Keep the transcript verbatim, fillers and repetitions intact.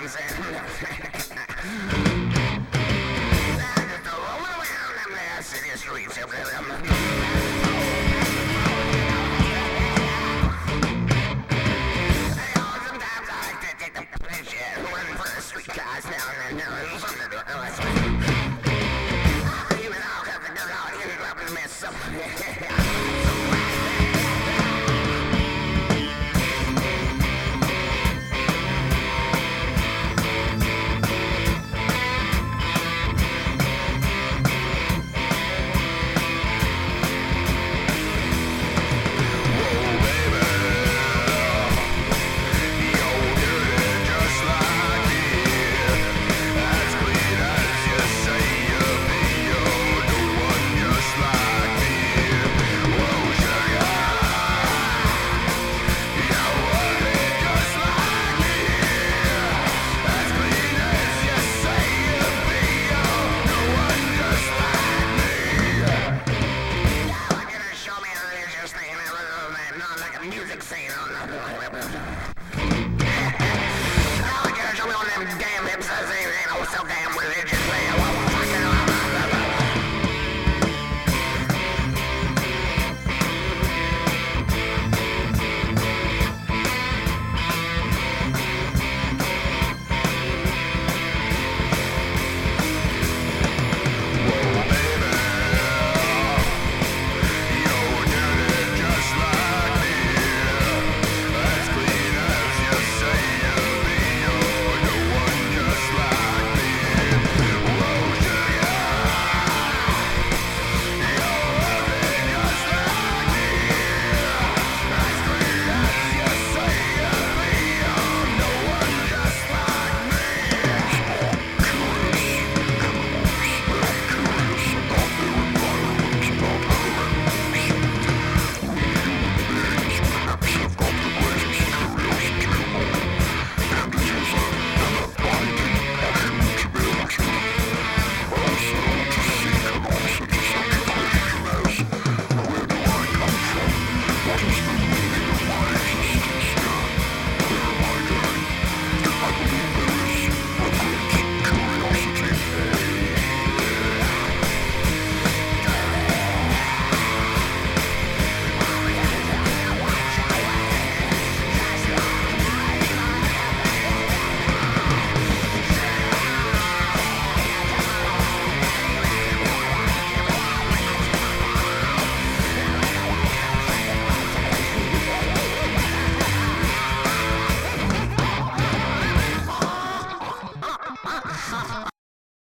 I'm saying? Just rolling around them there city streets. Sometimes I like to take the shit, run for the street cars now and then. Something to do. Even all kinds of good out here, up in the mess. Music scene on the I gotta show me on them damn hips, I say, ain't no so damn religious.